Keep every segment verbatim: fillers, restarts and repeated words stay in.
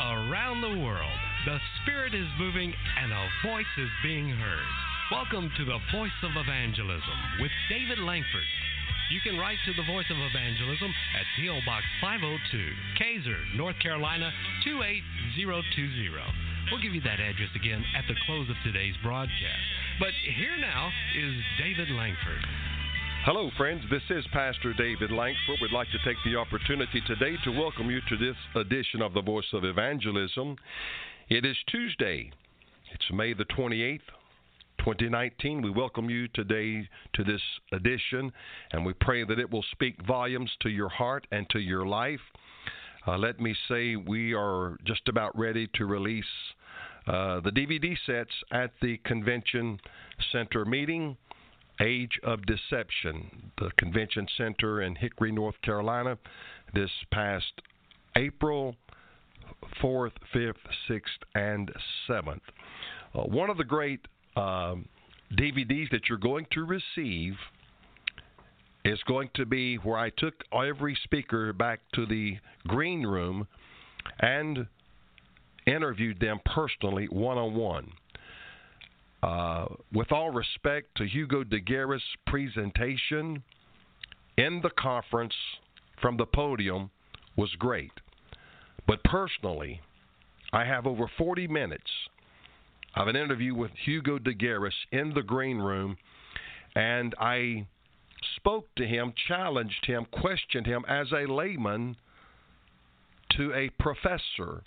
Around the world, the Spirit is moving and a voice is being heard. Welcome to the Voice of Evangelism with David Langford. You can write to the Voice of Evangelism at P O. Box five oh two, Kaiser, North Carolina, two eight zero two zero. We'll give you that address again at the close of today's broadcast. But here now is David Langford. Hello, friends. This is Pastor David Langford. We'd like to take the opportunity today to welcome you to this edition of the Voice of Evangelism. It is Tuesday. It's May the twenty-eighth, twenty nineteen. We welcome you today to this edition, and we pray that it will speak volumes to your heart and to your life. Uh, let me say we are just about ready to release uh, the D V D sets at the Convention Center meeting, Age of Deception, the Convention Center in Hickory, North Carolina, this past April fourth, fifth, sixth, and seventh. Uh, one of the great um, D V Ds that you're going to receive is going to be where I took every speaker back to the green room and interviewed them personally, one-on-one. Uh, with all respect to Hugo DeGuerres' presentation in the conference from the podium was great. But personally, I have over forty minutes of an interview with Hugo DeGuerres in the green room, and I spoke to him, challenged him, questioned him as a layman to a professor.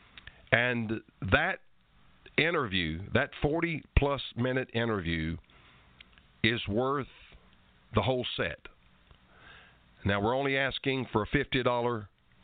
And that interview, that forty-plus minute interview, is worth the whole set. Now, we're only asking for a fifty dollars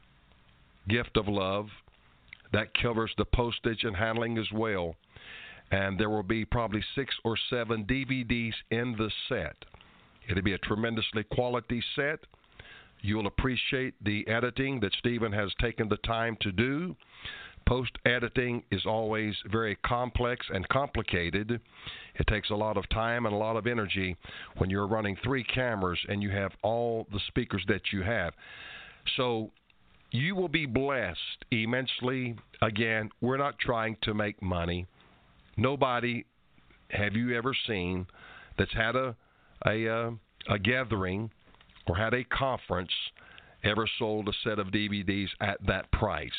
gift of love. That covers the postage and handling as well. And there will be probably six or seven D V Ds in the set. It'll be a tremendously quality set. You'll appreciate the editing that Stephen has taken the time to do. Post-editing is always very complex and complicated. It takes a lot of time and a lot of energy when you're running three cameras and you have all the speakers that you have. So you will be blessed immensely. Again, we're not trying to make money. Nobody have you ever seen that's had a a, uh, a gathering or had a conference ever sold a set of D V Ds at that price.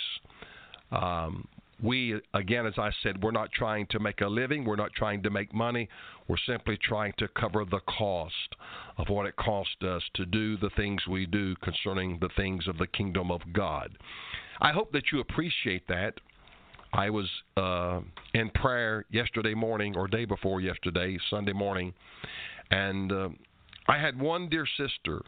Um, we, again, as I said, we're not trying to make a living. We're not trying to make money. We're simply trying to cover the cost of what it costs us to do the things we do concerning the things of the kingdom of God. I hope that you appreciate that. I was uh, in prayer yesterday morning or day before yesterday, Sunday morning, and uh, I had one dear sister,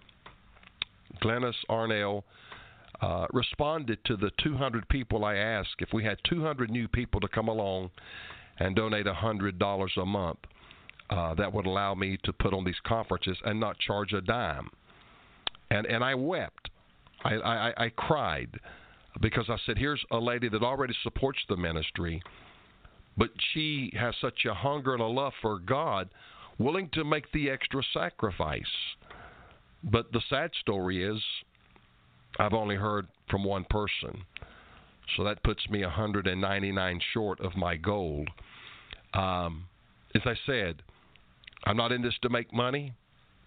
Glennis Arnell, uh, responded to the two hundred people I asked if we had two hundred new people to come along and donate one hundred dollars a month. Uh, that would allow me to put on these conferences and not charge a dime. And and I wept. I, I, I cried because I said, here's a lady that already supports the ministry, but she has such a hunger and a love for God, willing to make the extra sacrifice. But the sad story is I've only heard from one person. So that puts me one hundred ninety-nine short of my goal. Um, as I said, I'm not in this to make money.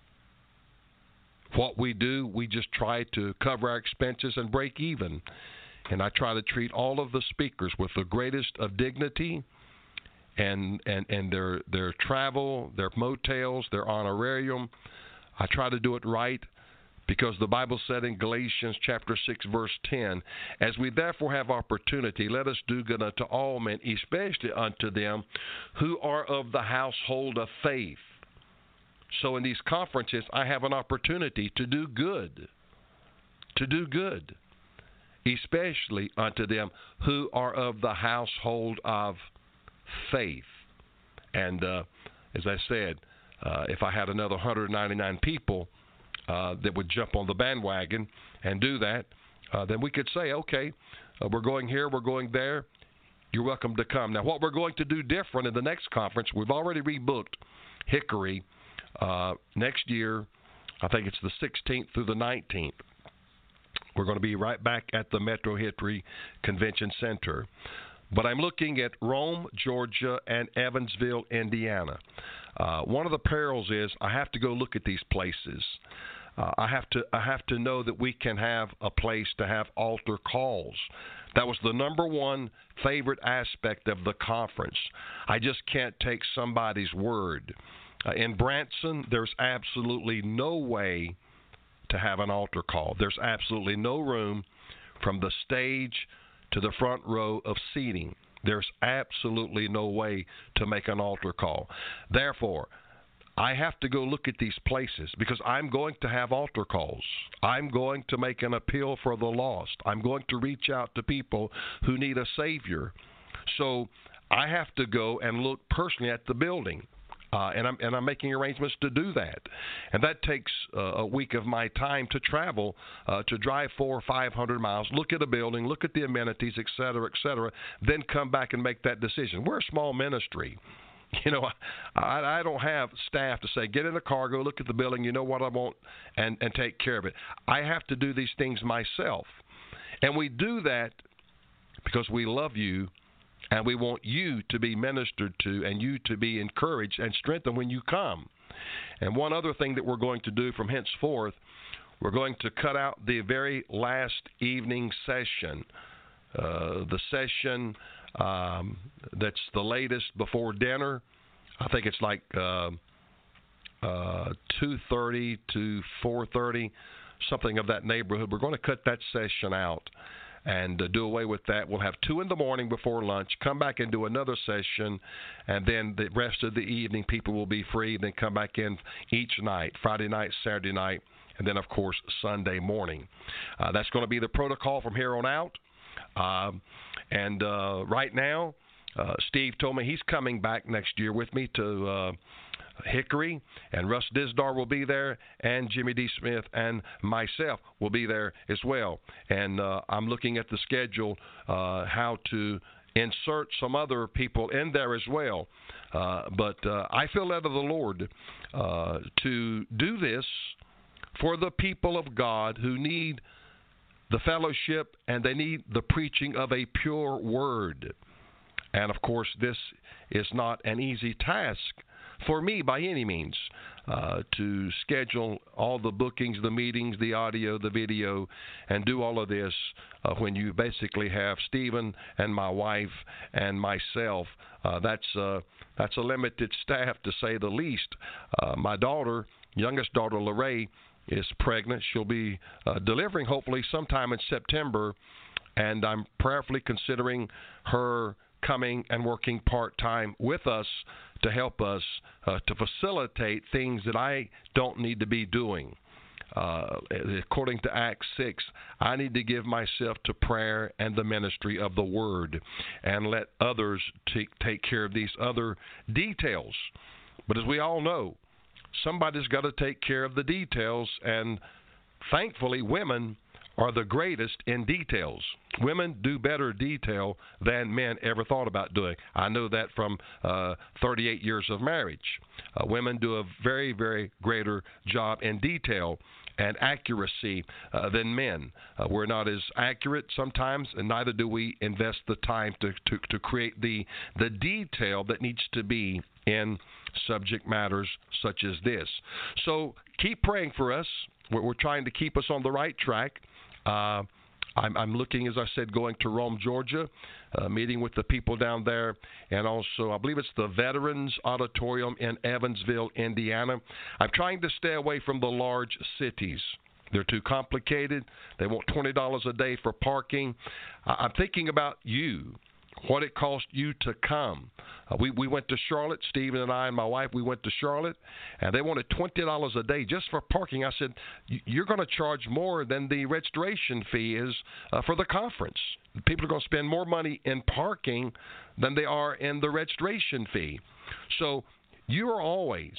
What we do, we just try to cover our expenses and break even. And I try to treat all of the speakers with the greatest of dignity, and and, and their their travel, their motels, their honorarium. I try to do it right because the Bible said in Galatians chapter six, verse ten, as we therefore have opportunity, let us do good unto all men, especially unto them who are of the household of faith. So in these conferences, I have an opportunity to do good, to do good, especially unto them who are of the household of faith. And uh, as I said, uh, if I had another one hundred ninety-nine people uh, that would jump on the bandwagon and do that, uh, then we could say, okay, uh, we're going here, we're going there, you're welcome to come. Now, what we're going to do different in the next conference, we've already rebooked Hickory uh, next year. I think it's the sixteenth through the nineteenth. We're going to be right back at the Metro Hickory Convention Center. But I'm looking at Rome, Georgia, and Evansville, Indiana. Uh, one of the perils is I have to go look at these places. Uh, I have to I have to know that we can have a place to have altar calls. That was the number one favorite aspect of the conference. I just can't take somebody's word. Uh, in Branson, there's absolutely no way to have an altar call. There's absolutely no room from the stage to the front row of seating. There's absolutely no way to make an altar call. Therefore, I have to go look at these places because I'm going to have altar calls. I'm going to make an appeal for the lost. I'm going to reach out to people who need a Savior. So I have to go and look personally at the building. Uh, and I'm and I'm making arrangements to do that, and that takes uh, a week of my time to travel, uh, to drive four or five hundred miles, look at a building, look at the amenities, et cetera, et cetera, then come back and make that decision. We're a small ministry. You know, I, I don't have staff to say, get in the car, go look at the building, you know what I want, and, and take care of it. I have to do these things myself. And we do that because we love you, and we want you to be ministered to and you to be encouraged and strengthened when you come. And one other thing that we're going to do from henceforth, we're going to cut out the very last evening session, uh, the session um, that's the latest before dinner. I think it's like uh, uh, two thirty to four thirty, something of that neighborhood. We're going to cut that session out and uh, do away with that. We'll have two in the morning before lunch, come back and do another session, and then the rest of the evening people will be free, then come back in each night, Friday night, Saturday night, and then, of course, Sunday morning. Uh, that's going to be the protocol from here on out. Uh, and uh, right now, uh, Steve told me he's coming back next year with me to uh, Hickory, and Russ Disdar will be there, and Jimmy D. Smith and myself will be there as well. And uh, I'm looking at the schedule, uh, how to insert some other people in there as well. Uh, but uh, I feel led of the Lord uh, to do this for the people of God who need the fellowship and they need the preaching of a pure word. And, of course, this is not an easy task for me by any means, uh, to schedule all the bookings, the meetings, the audio, the video, and do all of this uh, when you basically have Stephen and my wife and myself. Uh, that's, uh, that's a limited staff, to say the least. Uh, my daughter, youngest daughter, Lorraine, is pregnant. She'll be uh, delivering hopefully sometime in September, and I'm prayerfully considering her coming and working part-time with us to help us uh, to facilitate things that I don't need to be doing. Uh, according to Acts six, I need to give myself to prayer and the ministry of the Word and let others t- take care of these other details. But as we all know, somebody's got to take care of the details, and thankfully women are the greatest in details. Women do better detail than men ever thought about doing. I know that from uh, thirty-eight years of marriage. Uh, women do a very, very greater job in detail and accuracy uh, than men. Uh, we're not as accurate sometimes, and neither do we invest the time to, to, to create the, the detail that needs to be in subject matters such as this. So keep praying for us. We're, we're trying to keep us on the right track. Uh, I'm, I'm looking, as I said, going to Rome, Georgia, uh, meeting with the people down there, and also I believe it's the Veterans Auditorium in Evansville, Indiana. I'm trying to stay away from the large cities. They're too complicated. They want twenty dollars a day for parking. Uh, I'm thinking about you, what it cost you to come. Uh, we, we went to Charlotte, Stephen and I and my wife, we went to Charlotte, and they wanted twenty dollars a day just for parking. I said, you're going to charge more than the registration fee is uh, for the conference. People are going to spend more money in parking than they are in the registration fee. So you are always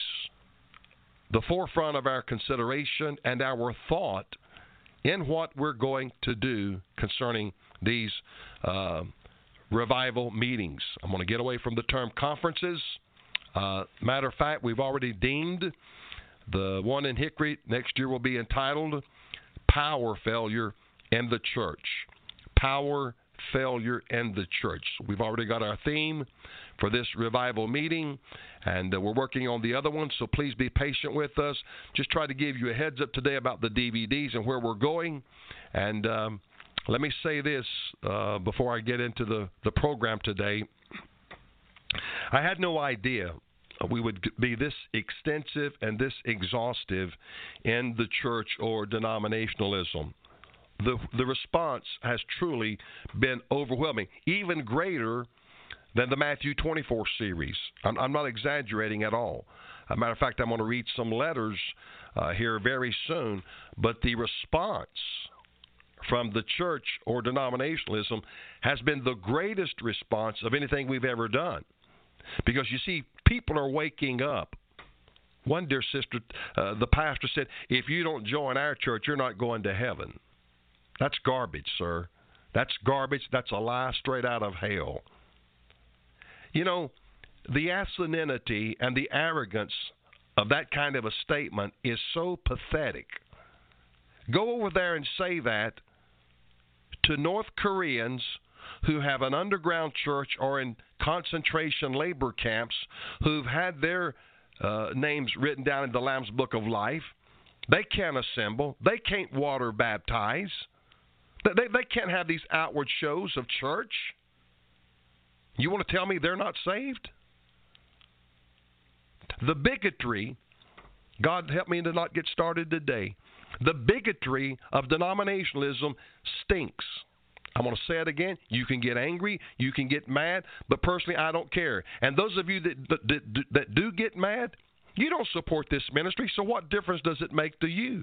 the forefront of our consideration and our thought in what we're going to do concerning these uh revival meetings. I'm going to get away from the term conferences. Uh, matter of fact, we've already deemed the one in Hickory next year will be entitled Power Failure in the church. Power, failure, in the church. We've already got our theme for this revival meeting, and uh, we're working on the other one, so please be patient with us. Just try to give you a heads up today about the D V Ds and where we're going. And um, let me say this uh, before I get into the, the program today. I had no idea we would be this extensive and this exhaustive in the church or denominationalism. The, the response has truly been overwhelming, even greater than the Matthew twenty-four series. I'm, I'm not exaggerating at all. As a matter of fact, I'm going to read some letters uh, here very soon, but the response from the church or denominationalism has been the greatest response of anything we've ever done. Because, you see, people are waking up. One dear sister, uh, the pastor said, if you don't join our church, you're not going to heaven. That's garbage, sir. That's garbage. That's a lie straight out of hell. You know, the asininity and the arrogance of that kind of a statement is so pathetic. Go over there and say that to North Koreans who have an underground church or in concentration labor camps who've had their uh, names written down in the Lamb's Book of Life. They can't assemble. They can't water baptize. They, they can't have these outward shows of church. You want to tell me they're not saved? The bigotry, God help me to not get started today, the bigotry of denominationalism stinks. I'm going to say it again. You can get angry. You can get mad. But personally, I don't care. And those of you that, that, that do get mad, you don't support this ministry, so what difference does it make to you?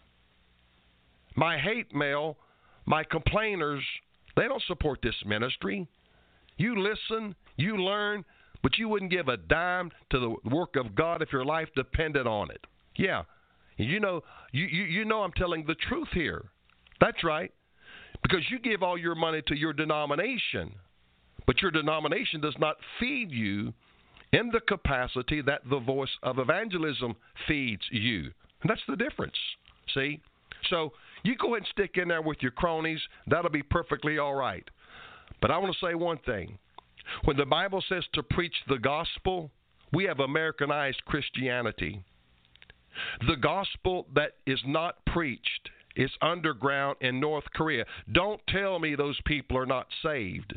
My hate mail, my complainers, they don't support this ministry. You listen, you learn, but you wouldn't give a dime to the work of God if your life depended on it. Yeah. You know, you, you, you know I'm telling the truth here. That's right. Because you give all your money to your denomination, but your denomination does not feed you in the capacity that the voice of evangelism feeds you. And that's the difference, see? So you go ahead and stick in there with your cronies. That'll be perfectly all right. But I want to say one thing. When the Bible says to preach the gospel, we have Americanized Christianity. The gospel that is not preached is underground in North Korea. Don't tell me those people are not saved.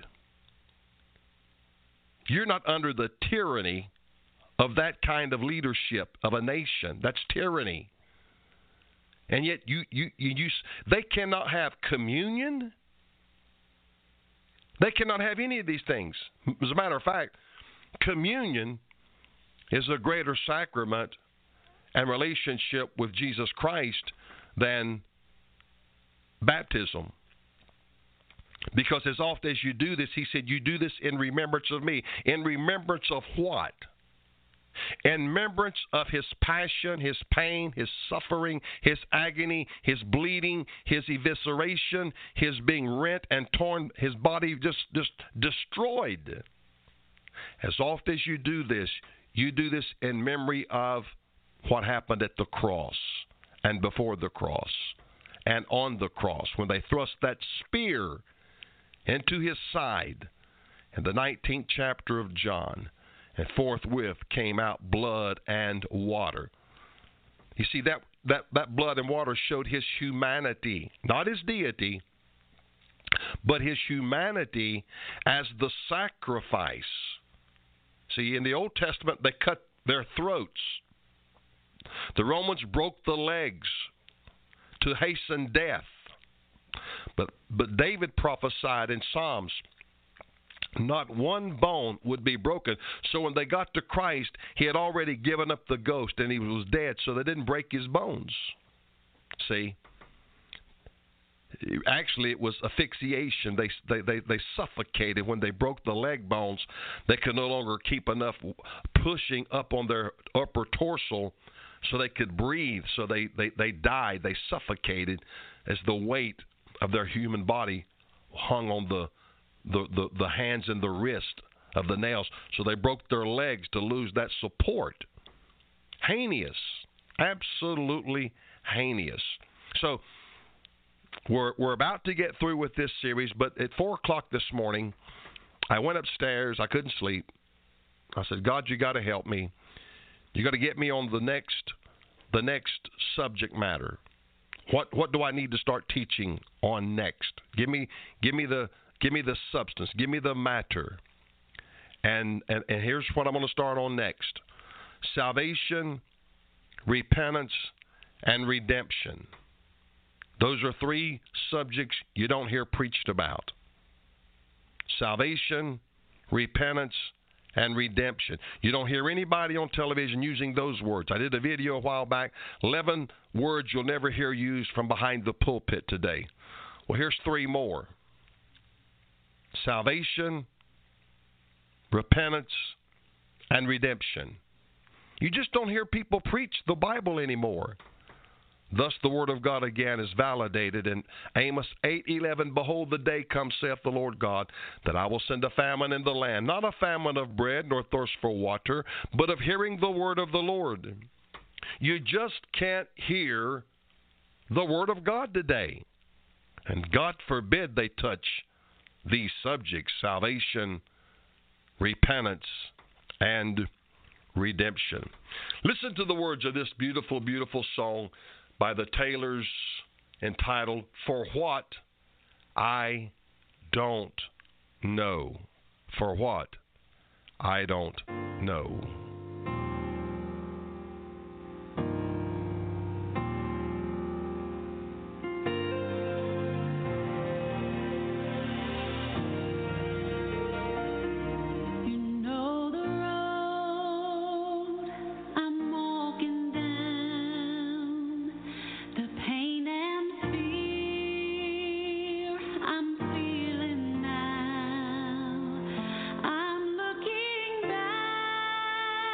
You're not under the tyranny of that kind of leadership of a nation. That's tyranny. And yet you, you, you, you they cannot have communion. They cannot have any of these things. As a matter of fact, communion is a greater sacrament and relationship with Jesus Christ than baptism. Because as often as you do this, he said, you do this in remembrance of me. In remembrance of what? In remembrance of his passion, his pain, his suffering, his agony, his bleeding, his evisceration, his being rent and torn, his body just, just destroyed. As often as you do this, you do this in memory of what happened at the cross and before the cross and on the cross when they thrust that spear into his side in the nineteenth chapter of John, and forthwith came out blood and water. You see, that, that, that blood and water showed his humanity, not his deity, but his humanity as the sacrifice. See, in the Old Testament, they cut their throats. The Romans broke the legs to hasten death. But, but David prophesied in Psalms, not one bone would be broken. So when they got to Christ, he had already given up the ghost and he was dead, so they didn't break his bones. See? Actually, it was asphyxiation. They, they, they, they suffocated when they broke the leg bones. They could no longer keep enough pushing up on their upper torso so they could breathe. So they, they, they died. They suffocated as the weight of their human body hung on the, the, the, the hands and the wrist of the nails. So they broke their legs to lose that support. Heinous. Absolutely heinous. So we're, we're about to get through with this series, but at four o'clock this morning, I went upstairs. I couldn't sleep. I said, God, you got to help me. You got to get me on the next the next subject matter. What what do I need to start teaching on next? Give me give me the give me the substance. Give me the matter. And and, and here's what I'm going to start on next. Salvation, repentance, and redemption. Those are three subjects you don't hear preached about. Salvation, repentance, and redemption. You don't hear anybody on television using those words. I did a video a while back, eleven words you'll never hear used from behind the pulpit today. Well, here's three more. Salvation, repentance, and redemption. You just don't hear people preach the Bible anymore. Thus the word of God again is validated in Amos eight eleven. Behold, the day comes, saith the Lord God, that I will send a famine in the land, not a famine of bread nor thirst for water, but of hearing the word of the Lord. You just can't hear the word of God today. And God forbid they touch these subjects, salvation, repentance, and redemption. Listen to the words of this beautiful, beautiful song by the Taylors entitled, For What I Don't Know. For What I Don't Know. I'm looking back.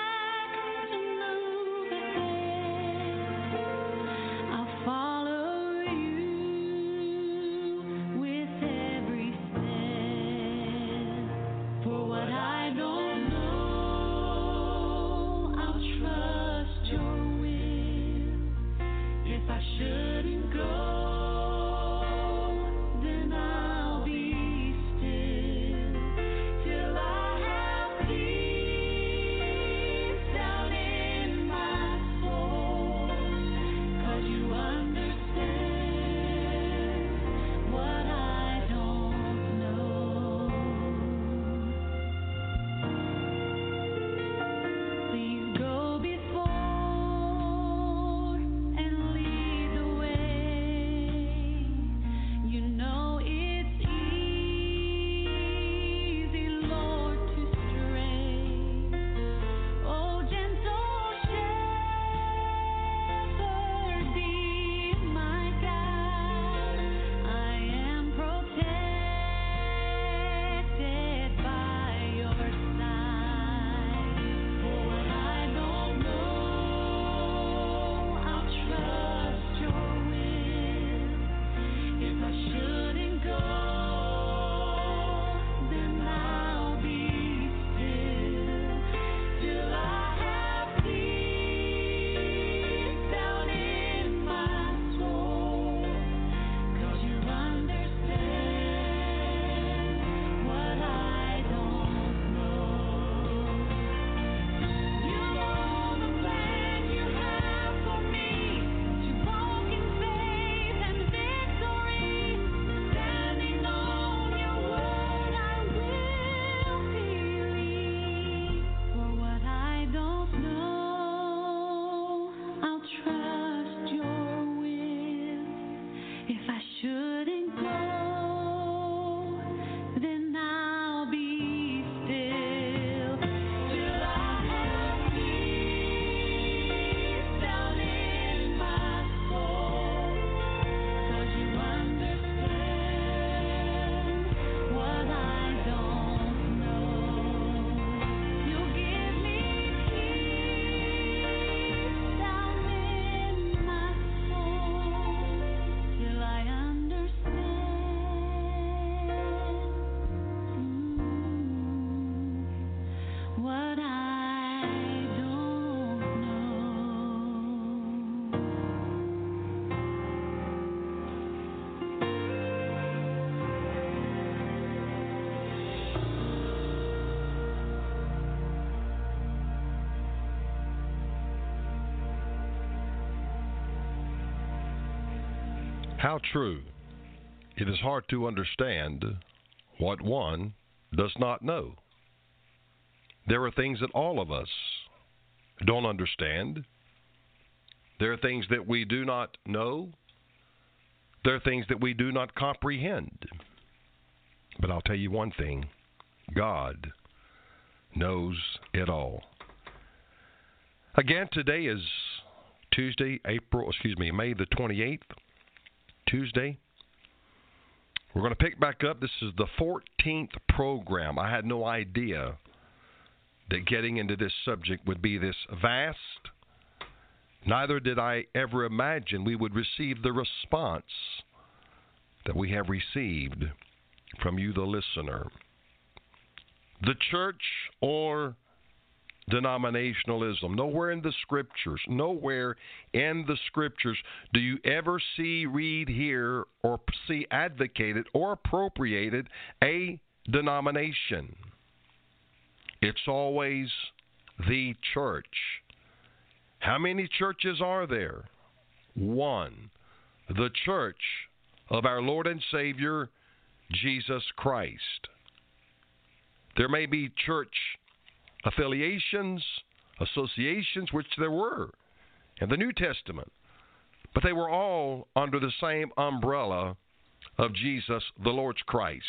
How true. It is hard to understand what one does not know. There are things that all of us don't understand. There are things that we do not know. There are things that we do not comprehend. But I'll tell you one thing. God knows it all. Again, today is Tuesday, April, excuse me, May the twenty-eighth, Tuesday. We're going to pick back up. This is the fourteenth program. I had no idea that getting into this subject would be this vast. Neither did I ever imagine we would receive the response that we have received from you, the listener. The church or denominationalism. Nowhere in the Scriptures, nowhere in the Scriptures do you ever see, read, hear, or see advocated or appropriated a denomination. It's always the church. How many churches are there? One. The church of our Lord and Savior, Jesus Christ. There may be church affiliations, associations, which there were in the New Testament, but they were all under the same umbrella of Jesus, the Lord Christ.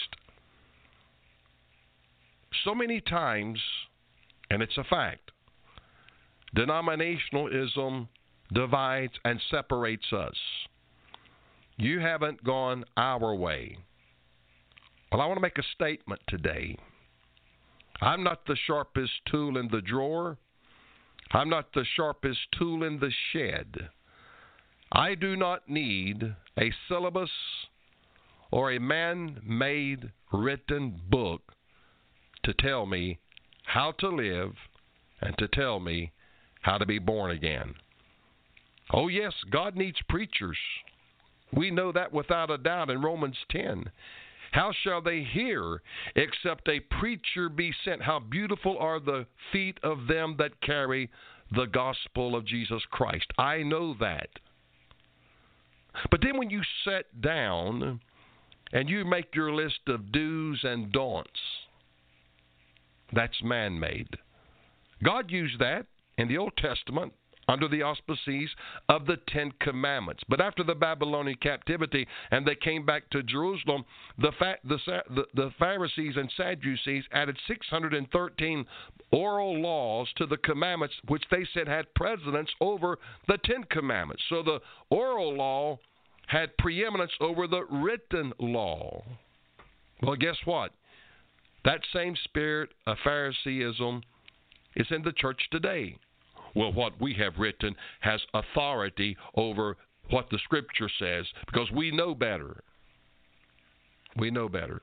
So many times, and it's a fact, denominationalism divides and separates us. You haven't gone our way. Well, I want to make a statement today. I'm not the sharpest tool in the drawer. I'm not the sharpest tool in the shed. I do not need a syllabus or a man-made written book to tell me how to live and to tell me how to be born again. Oh, yes, God needs preachers. We know that without a doubt in Romans ten. How shall they hear except a preacher be sent? How beautiful are the feet of them that carry the gospel of Jesus Christ. I know that. But then when you sit down and you make your list of do's and don'ts, that's man-made. God used that in the Old Testament under the auspices of the Ten Commandments. But after the Babylonian captivity and they came back to Jerusalem, the, fa- the, the, the Pharisees and Sadducees added six hundred thirteen oral laws to the commandments, which they said had precedence over the Ten Commandments. So the oral law had preeminence over the written law. Well, guess what? That same spirit of Phariseeism is in the church today. Well, what we have written has authority over what the Scripture says because we know better. We know better.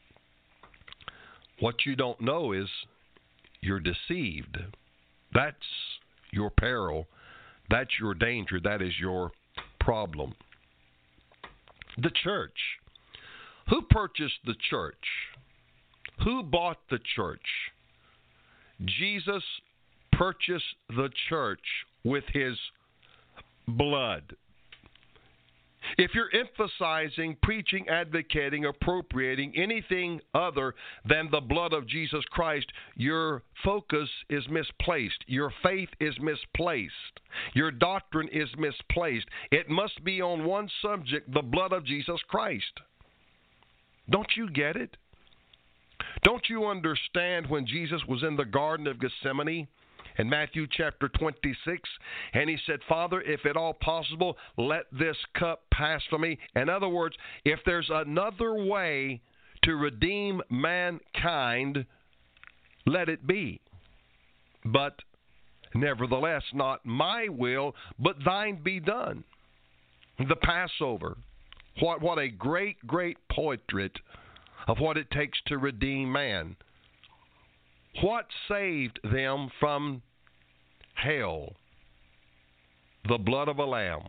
What you don't know is you're deceived. That's your peril. That's your danger. That is your problem. The church. Who purchased the church? Who bought the church? Jesus purchased the church with his blood. If you're emphasizing, preaching, advocating, appropriating anything other than the blood of Jesus Christ, your focus is misplaced. Your faith is misplaced. Your doctrine is misplaced. It must be on one subject, the blood of Jesus Christ. Don't you get it? Don't you understand when Jesus was in the Garden of Gethsemane in Matthew chapter twenty-six, and he said, Father, if at all possible, let this cup pass from me. In other words, if there's another way to redeem mankind, let it be. But nevertheless, not my will, but thine be done. The Passover. What, what a great, great portrait of what it takes to redeem man. What saved them from hell? The blood of a lamb.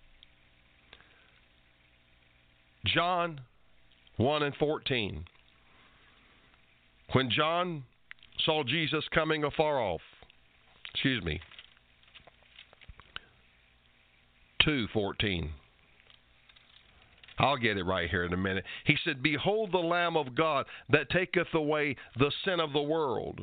John one and fourteen. When John saw Jesus coming afar off, excuse me, two fourteen. I'll get it right here in a minute. He said, behold the Lamb of God that taketh away the sin of the world.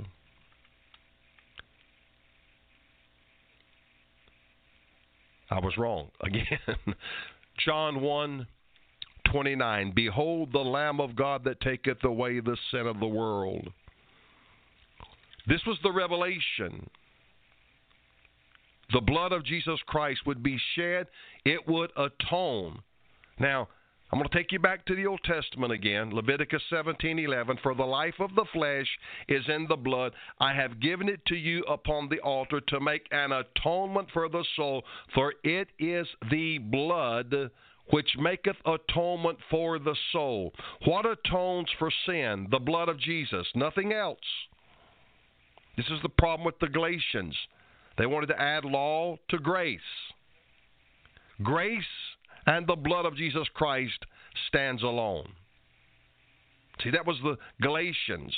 I was wrong again. John one twenty-nine, behold the Lamb of God that taketh away the sin of the world. This was the revelation. The blood of Jesus Christ would be shed. It would atone. Now, I'm going to take you back to the Old Testament again, Leviticus seventeen eleven. For the life of the flesh is in the blood. I have given it to you upon the altar to make an atonement for the soul, for it is the blood which maketh atonement for the soul. What atones for sin? The blood of Jesus, nothing else. This is the problem with the Galatians. They wanted to add law to grace. Grace and the blood of Jesus Christ stands alone. See, that was the Galatians.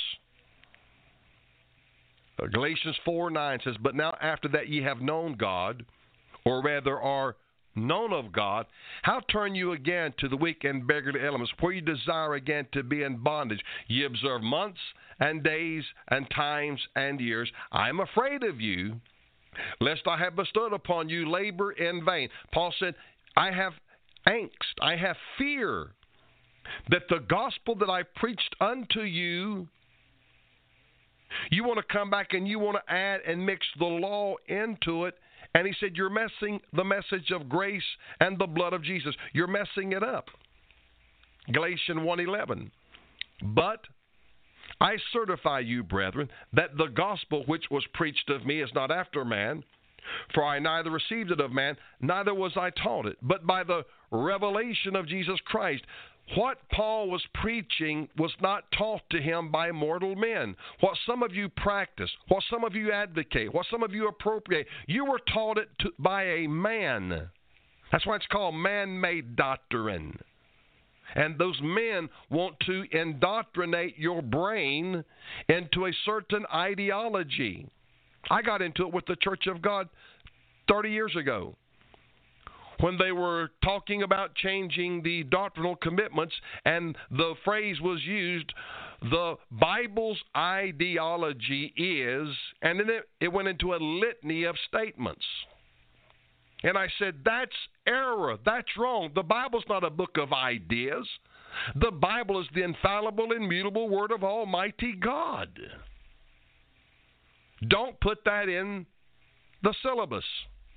Uh, Galatians four nine says, but now after that ye have known God, or rather are known of God, how turn you again to the weak and beggarly elements, where you desire again to be in bondage? Ye observe months and days and times and years. I am afraid of you, lest I have bestowed upon you labor in vain. Paul said, I have angst, I have fear that the gospel that I preached unto you, you want to come back and you want to add and mix the law into it. And he said, you're messing the message of grace and the blood of Jesus. You're messing it up. Galatians one eleven. But I certify you, brethren, that the gospel which was preached of me is not after man. For I neither received it of man, neither was I taught it, but by the revelation of Jesus Christ. What Paul was preaching was not taught to him by mortal men. What some of you practice, what some of you advocate, what some of you appropriate, you were taught it to, by a man. That's why it's called man-made doctrine. And those men want to indoctrinate your brain into a certain ideology. I got into it with the Church of God thirty years ago when they were talking about changing the doctrinal commitments, and the phrase was used, the Bible's ideology is, and then it, it went into a litany of statements. And I said, that's error. That's wrong. The Bible's not a book of ideas. The Bible is the infallible, immutable Word of Almighty God. Don't put that in the syllabus.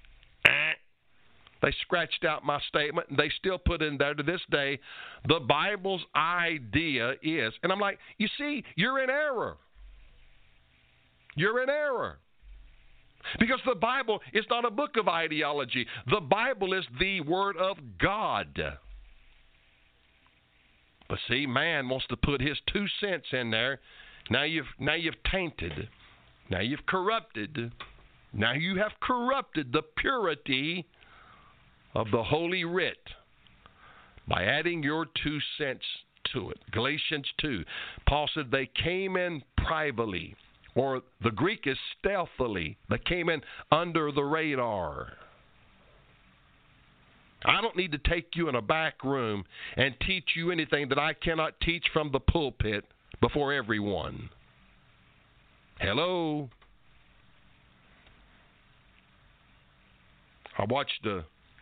They scratched out my statement, and they still put in there to this day, the Bible's idea is. And I'm like, you see, you're in error. You're in error. Because the Bible is not a book of ideology. The Bible is the Word of God. But see, man wants to put his two cents in there. Now you've now you've tainted. Now you've corrupted. Now you have corrupted the purity of the Holy Writ by adding your two cents to it. Galatians two. Paul said they came in privately, or the Greek is stealthily. They came in under the radar. I don't need to take you in a back room and teach you anything that I cannot teach from the pulpit before everyone. Hello? I watched uh,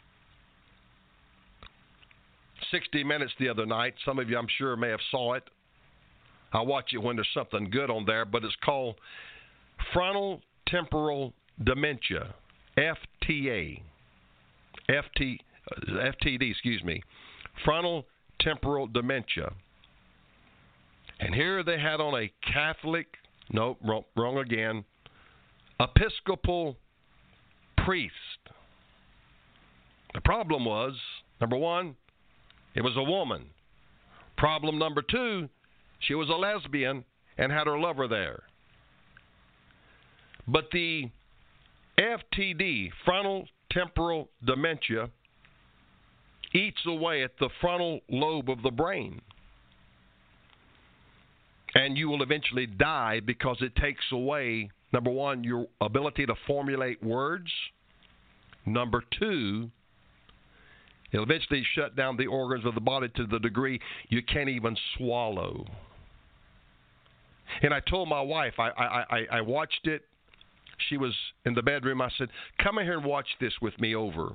sixty minutes the other night. Some of you, I'm sure, may have saw it. I watch it when there's something good on there, but it's called frontal temporal dementia, F T A. F T, uh, F T D, excuse me. Frontal temporal dementia. And here they had on a Catholic, no, wrong, wrong again, Episcopal priest. The problem was, number one, it was a woman. Problem number two, she was a lesbian and had her lover there. But the F T D, frontal temporal dementia, eats away at the frontal lobe of the brain. And you will eventually die because it takes away, number one, your ability to formulate words. Number two, It'll eventually shut down the organs of the body to the degree you can't even swallow. And I told my wife, I, I, I, I watched it. She was in the bedroom. I said, come in here and watch this with me over.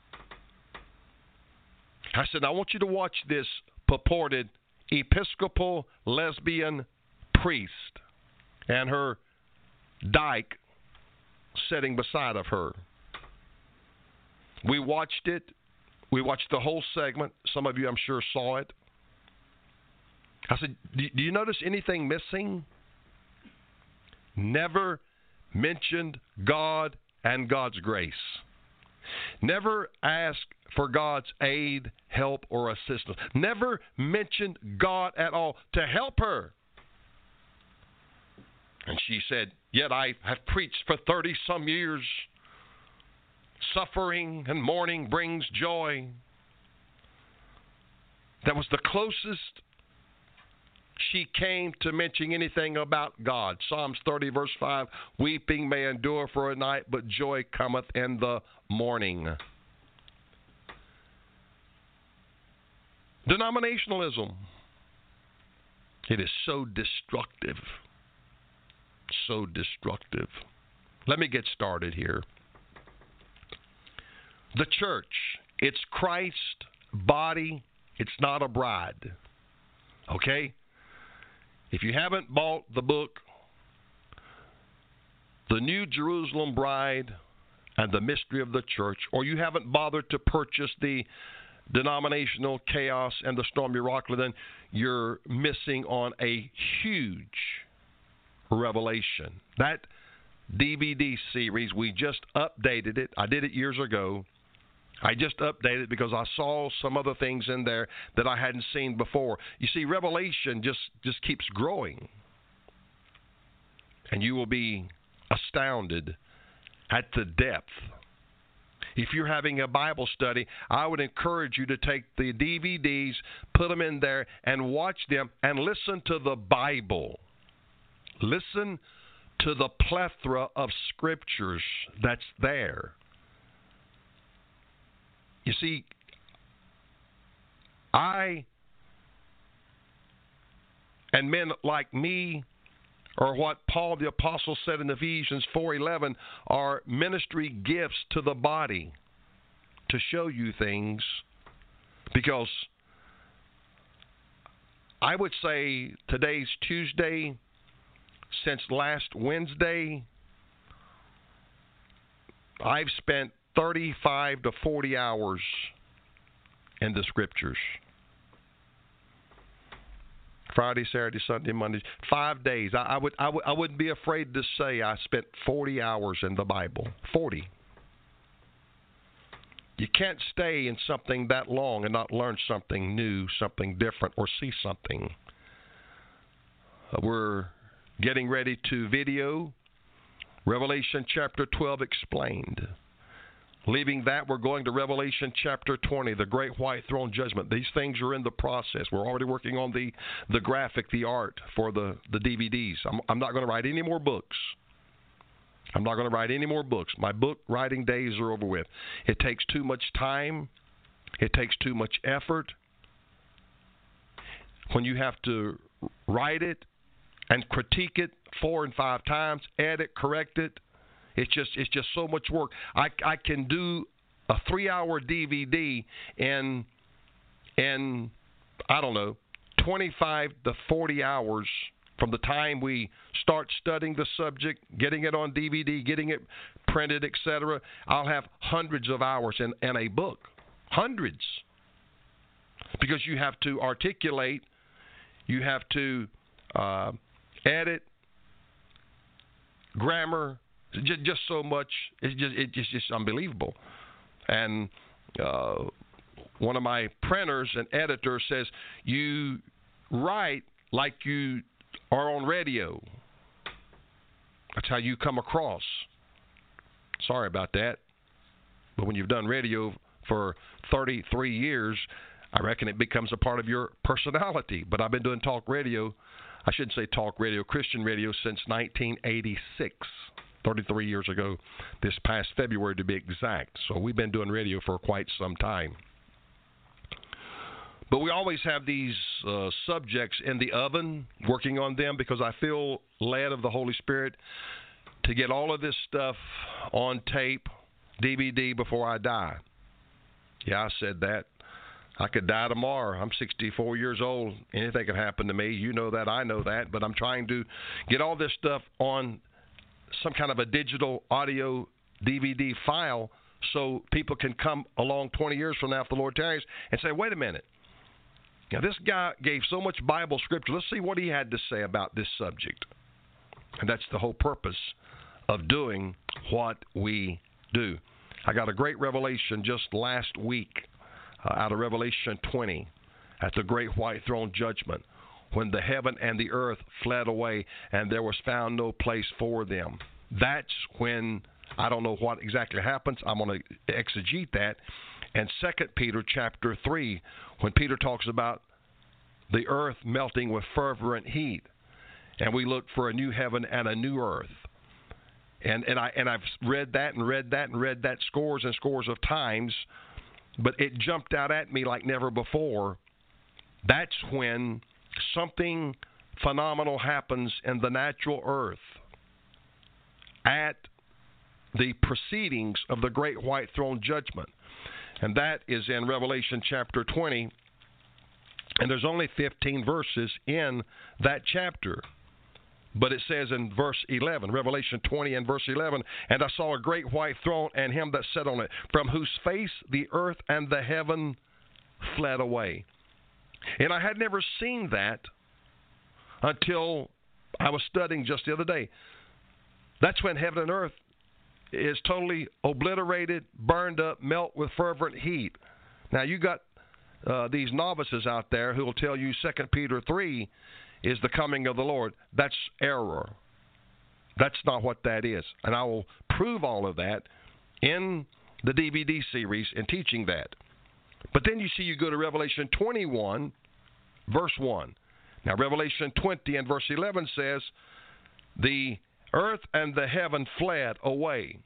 I said, I want you to watch this purported Episcopal lesbian priest and her dyke sitting beside of her. We watched it. We watched the whole segment. Some of you, I'm sure, saw it. I said, do you notice anything missing? Never mentioned God and God's grace. Never asked for God's aid, help, or assistance. Never mentioned God at all to help her. And she said, yet I have preached for thirty-some years. Suffering and mourning brings joy. That was the closest she came to mentioning anything about God. Psalms thirty, verse five, weeping may endure for a night, but joy cometh in the morning. Denominationalism. It is so destructive. So destructive. Let me get started here. The church, it's Christ's body. It's not a bride. Okay? If you haven't bought the book, The New Jerusalem Bride and the Mystery of the Church, or you haven't bothered to purchase the Denominational Chaos and the Stormy Rockland, then you're missing on a huge revelation. That D V D series, we just updated it. I did it years ago. I just updated it because I saw some other things in there that I hadn't seen before. You see, Revelation just, just keeps growing. And you will be astounded at the depth. If you're having a Bible study, I would encourage you to take the D V Ds, put them in there, and watch them and listen to the Bible. Listen to the plethora of scriptures that's there. You see, I and men like me, or what Paul the Apostle said in Ephesians four eleven, are ministry gifts to the body to show you things, because I would say today's Tuesday. Since last Wednesday, I've spent thirty-five to forty hours in the Scriptures. Friday, Saturday, Sunday, Monday, five days. I, I would, I would, I wouldn't be afraid to say I spent forty hours in the Bible. Forty. You can't stay in something that long and not learn something new, something different, or see something. Uh, we're getting ready to video Revelation chapter twelve explained. Leaving that, we're going to Revelation chapter twenty, the great white throne judgment. These things are in the process. We're already working on the, the graphic, the art for the, the D V Ds. I'm, I'm not going to write any more books. I'm not going to write any more books. My book writing days are over with. It takes too much time. It takes too much effort. When you have to write it and critique it four and five times, edit, correct it, it's just it's just so much work. I, I can do a three-hour D V D in, in, I don't know, twenty-five to forty hours from the time we start studying the subject, getting it on D V D, getting it printed, et cetera. I'll have hundreds of hours in, in a book. Hundreds. Because you have to articulate, you have to uh, edit, grammar, just, just so much. It's just it's just, just unbelievable. And uh, one of my printers and editors says, you write like you are on radio. That's how you come across. Sorry about that. But when you've done radio for thirty-three years, I reckon it becomes a part of your personality. But I've been doing talk radio, I shouldn't say talk radio, Christian radio, since nineteen eighty-six, thirty-three years ago, this past February to be exact. So we've been doing radio for quite some time. But we always have these uh, subjects in the oven, working on them, because I feel led of the Holy Spirit to get all of this stuff on tape, D V D, before I die. Yeah, I said that. I could die tomorrow. I'm sixty-four years old. Anything can happen to me. You know that. I know that. But I'm trying to get all this stuff on some kind of a digital audio D V D file so people can come along twenty years from now, if the Lord tarries, and say, wait a minute. Now, this guy gave so much Bible scripture. Let's see what he had to say about this subject. And that's the whole purpose of doing what we do. I got a great revelation just last week uh, out of Revelation twenty at the great white throne judgment, when the heaven and the earth fled away and there was found no place for them. That's when, I don't know what exactly happens. I'm going to exegete that. And Second Peter chapter three, when Peter talks about the earth melting with fervent heat, and we look for a new heaven and a new earth. And and I and I've read that and read that and read that scores and scores of times, but it jumped out at me like never before. That's when something phenomenal happens in the natural earth at the proceedings of the great white throne judgment. And that is in Revelation chapter twenty. And there's only fifteen verses in that chapter. But it says in verse eleven, Revelation twenty and verse eleven, and I saw a great white throne and him that sat on it, from whose face the earth and the heaven fled away. And I had never seen that until I was studying just the other day. That's when heaven and earth is totally obliterated, burned up, melt with fervent heat. Now, you got uh, these novices out there who will tell you Second Peter three is the coming of the Lord. That's error. That's not what that is. And I will prove all of that in the D V D series in teaching that. But then you see, you go to Revelation twenty-one, verse one. Now, Revelation twenty and verse eleven says, the earth and the heaven fled away.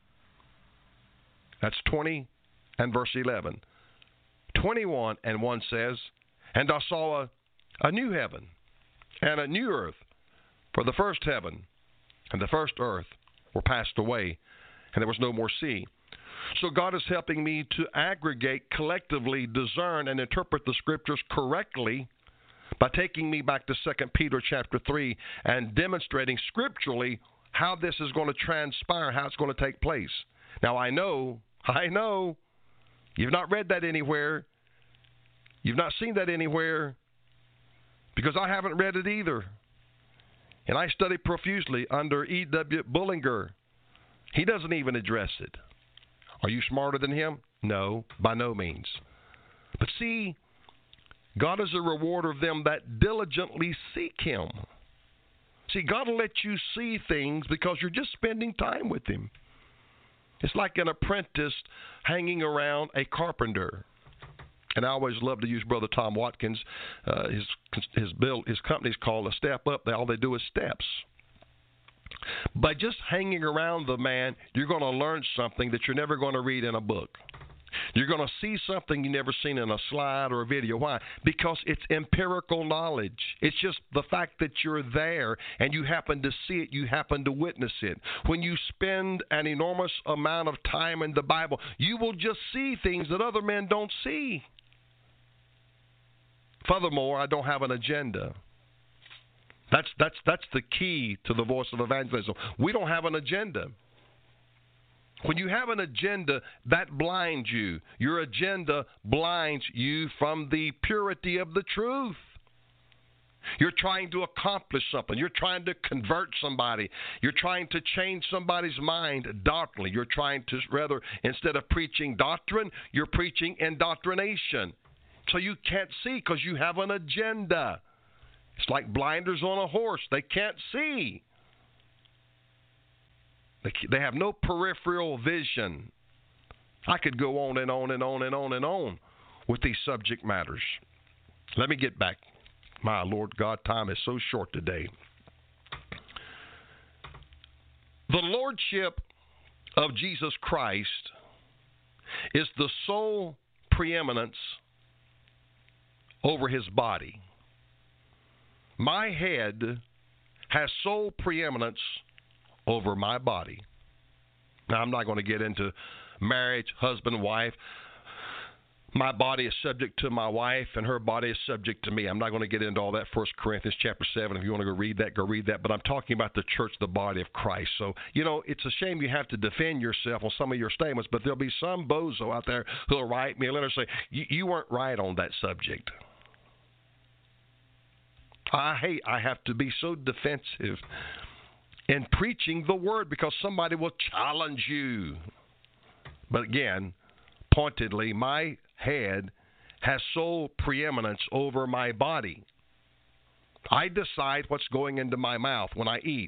That's twenty and verse eleven. twenty-one and one says, and I saw a, a new heaven and a new earth, for the first heaven and the first earth were passed away, and there was no more sea. So God is helping me to aggregate, collectively discern, and interpret the Scriptures correctly by taking me back to Second Peter chapter three and demonstrating scripturally how this is going to transpire, how it's going to take place. Now, I know, I know, you've not read that anywhere. You've not seen that anywhere, because I haven't read it either. And I study profusely under E W Bullinger. He doesn't even address it. Are you smarter than him? No, by no means. But see, God is a rewarder of them that diligently seek Him. See, God will let you see things because you're just spending time with Him. It's like an apprentice hanging around a carpenter. And I always love to use Brother Tom Watkins. Uh, his his bill his company's called A Step Up. They, all they do is steps. By just hanging around the man, you're going to learn something that you're never going to read in a book. You're going to see something you've never seen in a slide or a video. Why? Because it's empirical knowledge. It's just the fact that you're there and you happen to see it, you happen to witness it. When you spend an enormous amount of time in the Bible, you will just see things that other men don't see. Furthermore, I don't have an agenda. That's that's that's the key to the voice of evangelism. We don't have an agenda. When you have an agenda, that blinds you. Your agenda blinds you from the purity of the truth. You're trying to accomplish something. You're trying to convert somebody. You're trying to change somebody's mind doctrinally. You're trying to, rather, instead of preaching doctrine, you're preaching indoctrination. So you can't see because you have an agenda. It's like blinders on a horse. They can't see. They have no peripheral vision. I could go on and on and on and on and on with these subject matters. Let me get back. My Lord God, time is so short today. The Lordship of Jesus Christ is the sole preeminence over his body. My head has sole preeminence over my body. Now, I'm not going to get into marriage, husband, wife. My body is subject to my wife, and her body is subject to me. I'm not going to get into all that. First Corinthians chapter seven. If you want to go read that, go read that. But I'm talking about the church, the body of Christ. So, you know, it's a shame you have to defend yourself on some of your statements, but there'll be some bozo out there who'll write me a letter and say, you, you weren't right on that subject. I hate I have to be so defensive in preaching the word because somebody will challenge you. But again, pointedly, my head has sole preeminence over my body. I decide what's going into my mouth when I eat.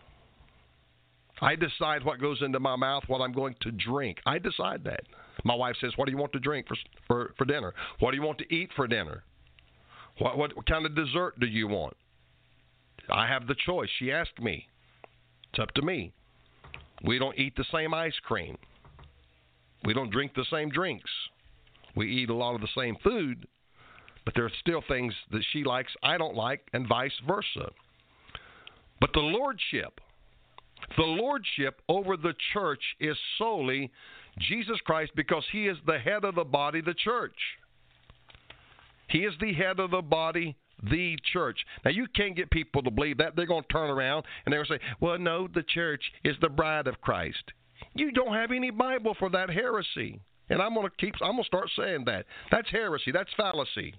I decide what goes into my mouth, what I'm going to drink. I decide that. My wife says, what do you want to drink for for, for dinner? What do you want to eat for dinner? What, what, what kind of dessert do you want? I have the choice. She asked me. It's up to me. We don't eat the same ice cream. We don't drink the same drinks. We eat a lot of the same food, but there are still things that she likes I don't like, and vice versa. But the lordship, the lordship over the church is solely Jesus Christ because he is the head of the body, the church. He is the head of the body, the church. Now, you can't get people to believe that. They're going to turn around and they're going to say, well, no, the church is the bride of Christ. You don't have any Bible for that heresy. And I'm going to keep I'm going to start saying that. That's heresy. That's fallacy.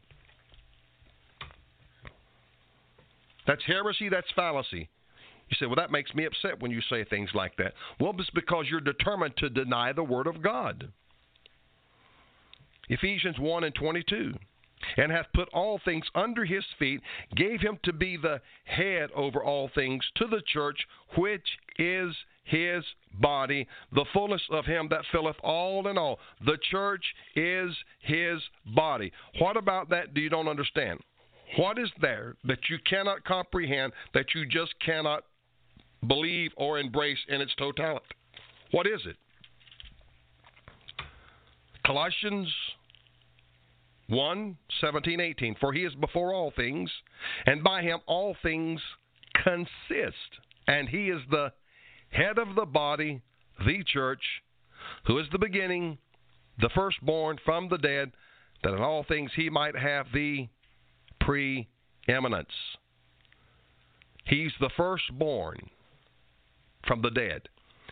That's heresy. That's fallacy. You say, well, that makes me upset when you say things like that. Well, it's because you're determined to deny the Word of God. Ephesians one and twenty-two. And hath put all things under his feet, gave him to be the head over all things to the church, which is his body, the fullness of him that filleth all in all. The church is his body. What about that do you don't understand? What is there that you cannot comprehend, that you just cannot believe or embrace in its totality? What is it? Colossians one, seventeen, eighteen. For he is before all things, and by him all things consist. And he is the head of the body, the church, who is the beginning, the firstborn from the dead, that in all things he might have the preeminence. He's the firstborn from the dead.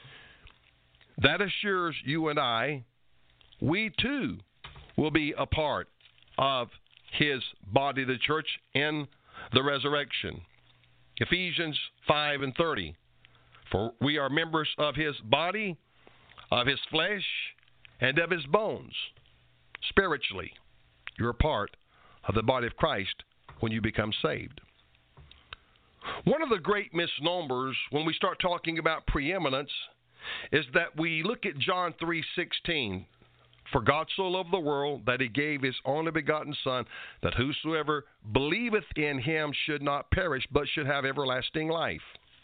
That assures you and I, we too will be a part of his body, the church, in the resurrection. Ephesians five and thirty. For we are members of his body, of his flesh, and of his bones. Spiritually, you're a part of the body of Christ when you become saved. One of the great misnomers when we start talking about preeminence is that we look at John three sixteen. For God so loved the world that he gave his only begotten Son, that whosoever believeth in him should not perish, but should have everlasting life.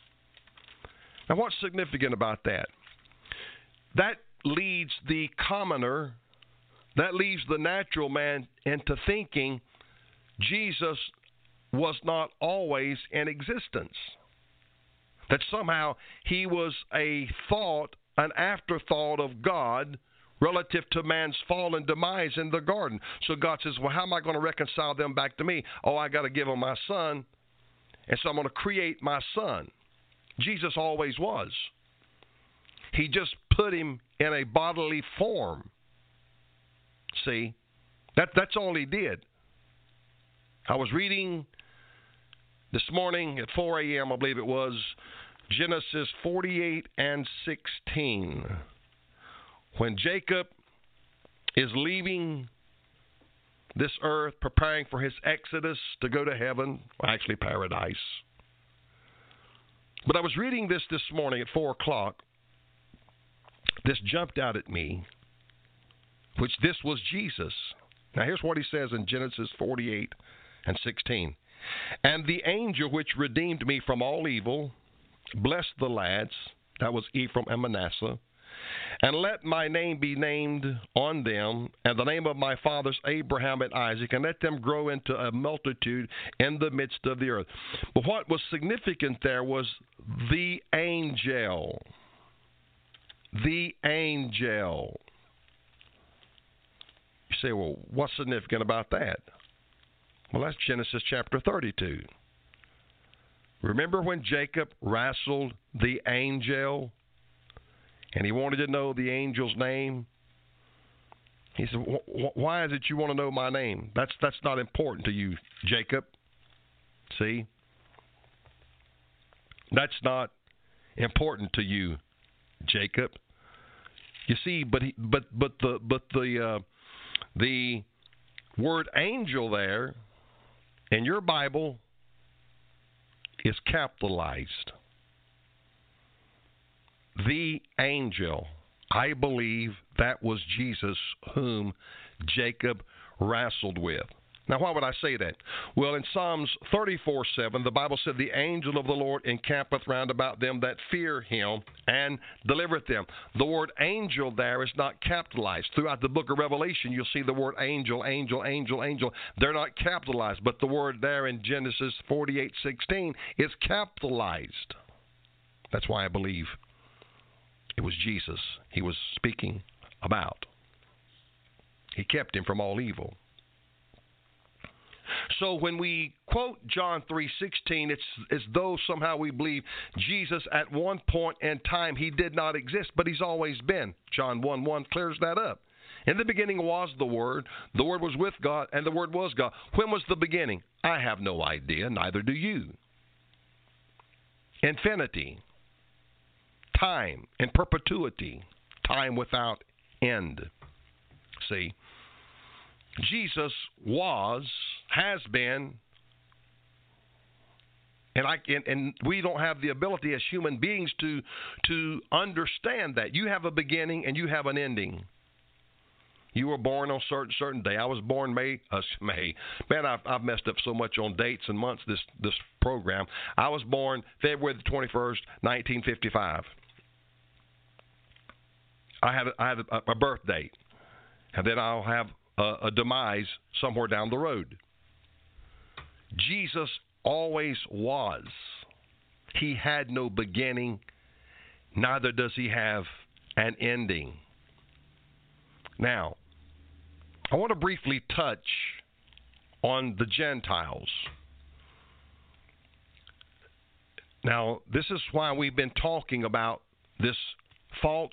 Now, what's significant about that? That leads the commoner, that leads the natural man into thinking Jesus was not always in existence. That somehow he was a thought, an afterthought of God, relative to man's fallen demise in the garden. So God says, well, how am I going to reconcile them back to me? Oh, I got to give them my son, and so I'm going to create my son. Jesus always was. He just put him in a bodily form. See, that, that's all he did. I was reading this morning at four a.m., I believe it was, Genesis forty-eight and sixteen. When Jacob is leaving this earth, preparing for his exodus to go to heaven, well, actually paradise. But I was reading this this morning at four o'clock. This jumped out at me, which this was Jesus. Now here's what he says in Genesis forty-eight and sixteen. And the angel which redeemed me from all evil blessed the lads, that was Ephraim and Manasseh, And let my name be named on them, and the name of my fathers Abraham and Isaac, and let them grow into a multitude in the midst of the earth. But what was significant there was the angel. The angel. You say, well, what's significant about that? Well, that's Genesis chapter thirty-two. Remember when Jacob wrestled the angel and he wanted to know the angel's name? He said, why is it you want to know my name? That's that's not important to you, Jacob. See? That's not important to you, Jacob. You see, but he, but but the but the uh, the word angel there in your Bible is capitalized. The angel. I believe that was Jesus whom Jacob wrestled with. Now, why would I say that? Well, in Psalms thirty-four seven, the Bible said, the angel of the Lord encampeth round about them that fear him and delivereth them. The word angel there is not capitalized. Throughout the book of Revelation, you'll see the word angel, angel, angel, angel. They're not capitalized, but the word there in Genesis forty-eight sixteen is capitalized. That's why I believe it was Jesus he was speaking about. He kept him from all evil. So when we quote John three sixteen, it's as though somehow we believe Jesus at one point in time, he did not exist, but he's always been. John one one clears that up. In the beginning was the Word. The Word was with God, and the Word was God. When was the beginning? I have no idea, neither do you. Infinity, time, and perpetuity, time without end. See? Jesus was, has been, and I and, and we don't have the ability as human beings to to understand that. You have a beginning and you have an ending. You were born on a certain certain day. I was born May. Uh, May. Man, I've, I've messed up so much on dates and months this this program. I was born February the twenty-first, nineteen fifty-five. I have I have a, a birth date, and then I'll have a, a demise somewhere down the road. Jesus always was. He had no beginning, neither does he have an ending. Now, I want to briefly touch on the Gentiles. Now, this is why we've been talking about this false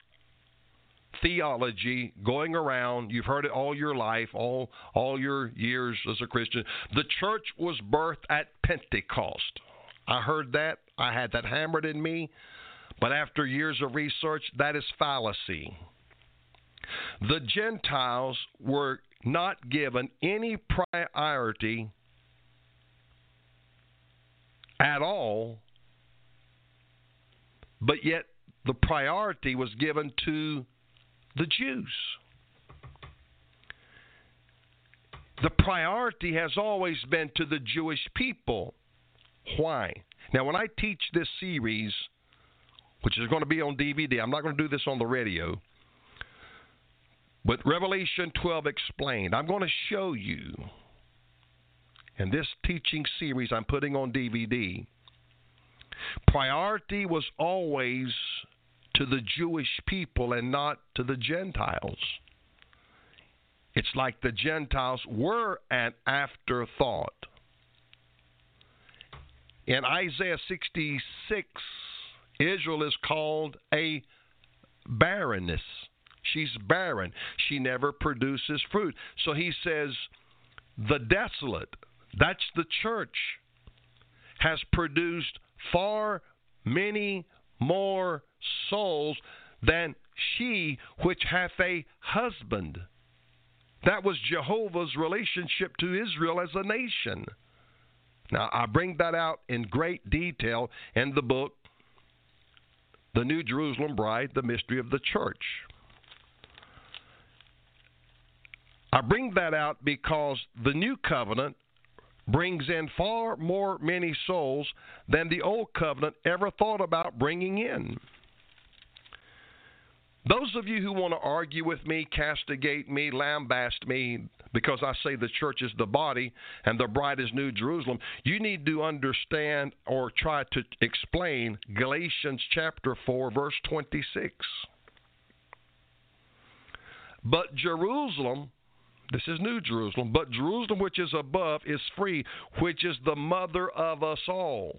theology going around. You've heard it all your life, all all your years as a Christian. The church was birthed at Pentecost. I heard that. I had that hammered in me. But after years of research, that is fallacy. The Gentiles were not given any priority at all, but yet the priority was given to the Jews. The priority has always been to the Jewish people. Why? Now, when I teach this series, which is going to be on D V D, I'm not going to do this on the radio, but Revelation twelve explained, I'm going to show you in this teaching series I'm putting on D V D, priority was always to the Jewish people and not to the Gentiles. It's like the Gentiles were an afterthought. In Isaiah sixty-six, Israel is called a barrenness. She's barren. She never produces fruit. So he says, the desolate, that's the church, has produced far many more souls than she which hath a husband. That was Jehovah's relationship to Israel as a nation. Now, I bring that out in great detail in the book, The New Jerusalem Bride, The Mystery of the Church. I bring that out because the new covenant brings in far more many souls than the old covenant ever thought about bringing in. Those of you who want to argue with me, castigate me, lambaste me because I say the church is the body and the bride is New Jerusalem, you need to understand or try to explain Galatians chapter four, verse twenty-six. But Jerusalem, this is New Jerusalem, but Jerusalem which is above is free, which is the mother of us all.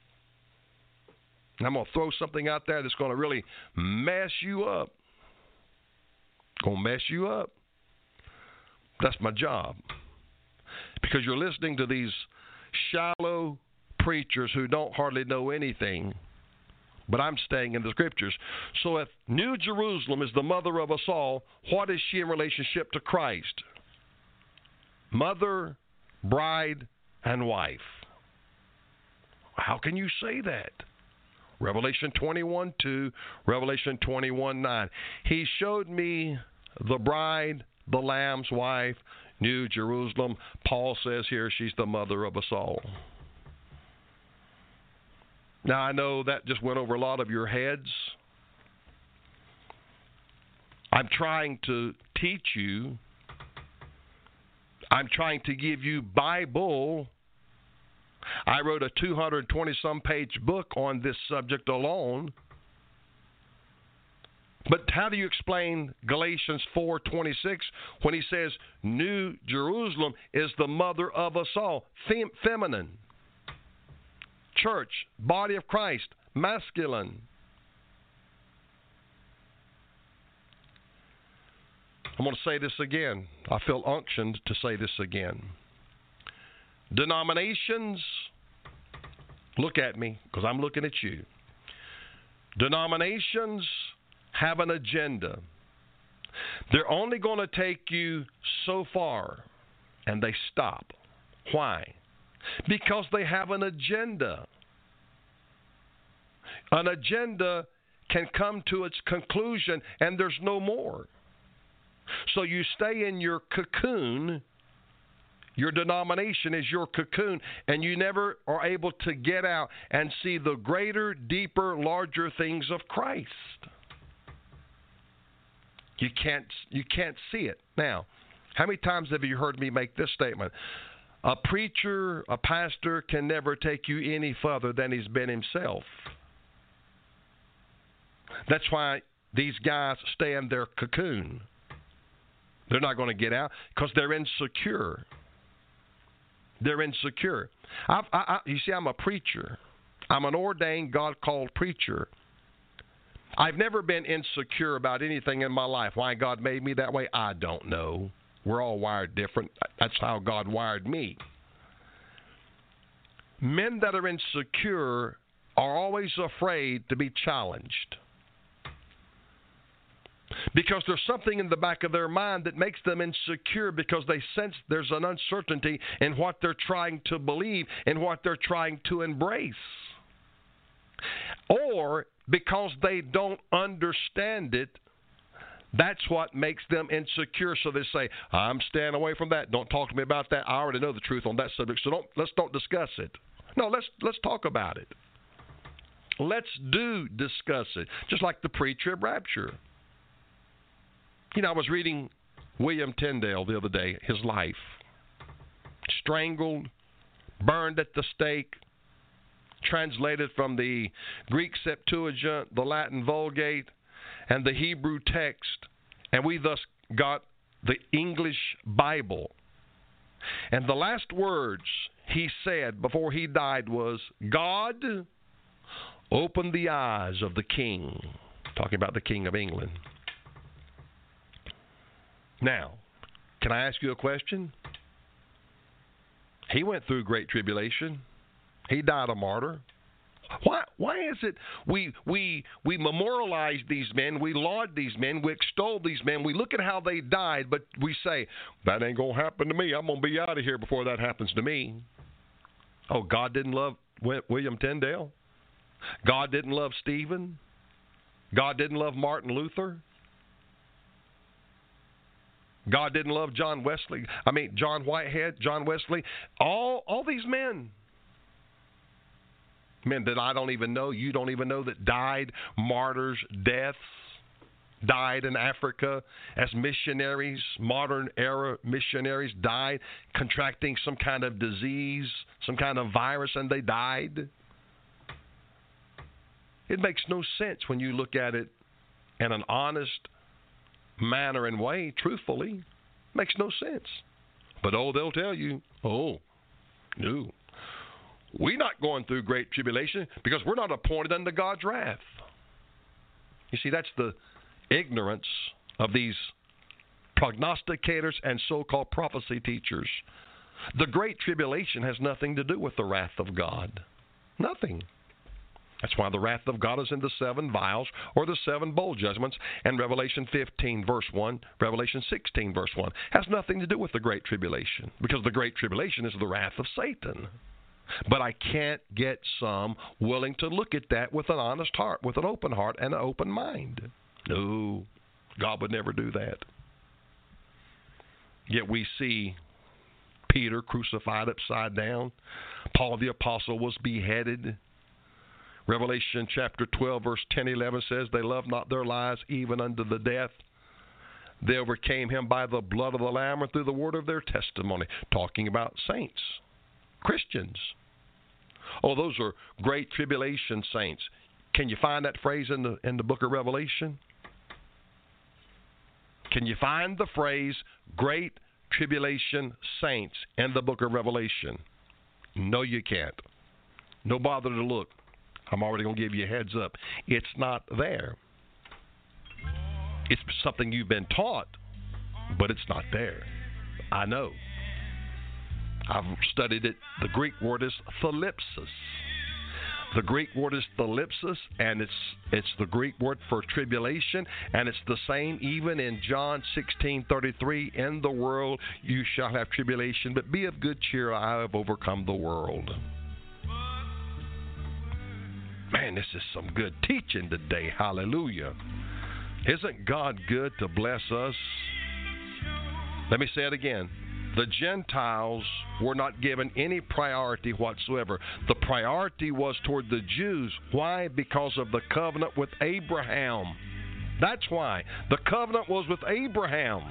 I'm going to throw something out there that's going to really mess you up. Going to mess you up. That's my job. Because you're listening to these shallow preachers who don't hardly know anything. But I'm staying in the Scriptures. So if New Jerusalem is the mother of us all, what is she in relationship to Christ? Mother, bride, and wife. How can you say that? Revelation twenty-one two, Revelation twenty-one nine. He showed me the bride, the Lamb's wife, New Jerusalem. Paul says here she's the mother of us all. Now, I know that just went over a lot of your heads. I'm trying to teach you. I'm trying to give you Bible. I wrote a two hundred twenty some page book on this subject alone. But how do you explain Galatians four twenty-six when he says New Jerusalem is the mother of us all? Fem- feminine. Church, body of Christ, masculine. I'm going to say this again. I feel unctioned to say this again. Denominations, look at me because I'm looking at you. Denominations have an agenda. They're only going to take you so far, and they stop. Why? Because they have an agenda. An agenda can come to its conclusion, and there's no more. So you stay in your cocoon. Your denomination is your cocoon, and you never are able to get out and see the greater, deeper, larger things of Christ. You can't, you can't see it. Now, how many times have you heard me make this statement? A preacher, a pastor can never take you any further than he's been himself. That's why these guys stay in their cocoon. They're not going to get out because they're insecure. They're insecure. I've, I, I, you see, I'm a preacher. I'm an ordained, God-called preacher. I've never been insecure about anything in my life. Why God made me that way, I don't know. We're all wired different. That's how God wired me. Men that are insecure are always afraid to be challenged. Because there's something in the back of their mind that makes them insecure because they sense there's an uncertainty in what they're trying to believe and what they're trying to embrace. Or because they don't understand it, that's what makes them insecure. So they say, I'm staying away from that. Don't talk to me about that. I already know the truth on that subject, so don't, let's don't discuss it. No, let's let's talk about it. Let's do discuss it. Just like the pre-trib rapture. You know, I was reading William Tyndale the other day, his life. Strangled, burned at the stake, translated from the Greek Septuagint, the Latin Vulgate, and the Hebrew text, and we thus got the English Bible. And the last words he said before he died was, God, open the eyes of the king. Talking about the King of England. Now, can I ask you a question? He went through great tribulation. He died a martyr. Why why is it we we we memorialize these men, we laud these men, we extol these men, we look at how they died, but we say, that ain't going to happen to me. I'm going to be out of here before that happens to me. Oh, God didn't love William Tyndale? God didn't love Stephen? God didn't love Martin Luther? God didn't love John Wesley? I mean, John Whitehead, John Wesley, all all these men. Men that I don't even know, you don't even know, that died martyrs' deaths. died in Africa as missionaries, modern era missionaries died contracting some kind of disease, some kind of virus, and they died. It makes no sense when you look at it in an honest manner and way, truthfully. It makes no sense. But oh, they'll tell you, oh, no, we're not going through great tribulation because we're not appointed unto God's wrath. You see, that's the ignorance of these prognosticators and so-called prophecy teachers. The great tribulation has nothing to do with the wrath of God. Nothing. That's why the wrath of God is in the seven vials or the seven bowl judgments. And Revelation fifteen, verse one, Revelation sixteen, verse one, has nothing to do with the great tribulation, because the great tribulation is the wrath of Satan. But I can't get some willing to look at that with an honest heart, with an open heart and an open mind. No, God would never do that. Yet we see Peter crucified upside down. Paul the Apostle was beheaded. Revelation chapter twelve, verse ten, eleven says, they loved not their lives even unto the death. They overcame him by the blood of the Lamb and through the word of their testimony. Talking about saints, Christians. Oh, those are great tribulation saints. Can you find that phrase in the in the book of Revelation? Can you find the phrase great tribulation saints in the book of Revelation? No, you can't. No bother to look. I'm already going to give you a heads up. It's not there. It's something you've been taught, but it's not there. I know. I've studied it. The Greek word is thalipsis. The Greek word is thalipsis, and it's it's the Greek word for tribulation, and it's the same even in John sixteen thirty-three. In the world you shall have tribulation, but be of good cheer, I have overcome the world. Man, this is some good teaching today. Hallelujah. Isn't God good to bless us? Let me say it again. The Gentiles were not given any priority whatsoever. The priority was toward the Jews. Why? Because of the covenant with Abraham. That's why. The covenant was with Abraham.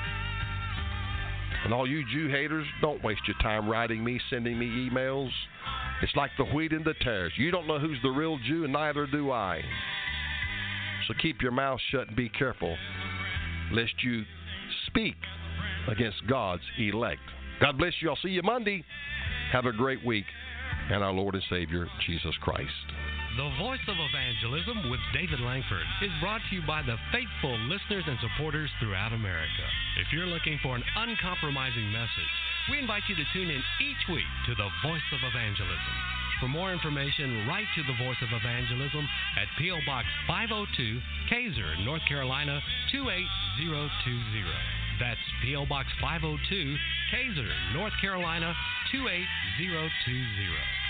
And all you Jew haters, don't waste your time writing me, sending me emails. It's like the wheat and the tares. You don't know who's the real Jew, and neither do I. So keep your mouth shut and be careful, lest you speak against God's elect. God bless you. I'll see you Monday. Have a great week. And our Lord and Savior, Jesus Christ. The Voice of Evangelism with David Langford is brought to you by the faithful listeners and supporters throughout America. If you're looking for an uncompromising message, we invite you to tune in each week to the Voice of Evangelism. For more information, write to the Voice of Evangelism at P O. Box five oh two, Kaiser, North Carolina two eight zero two zero. That's P O. Box five oh two, Kaiser, North Carolina two eight zero two zero.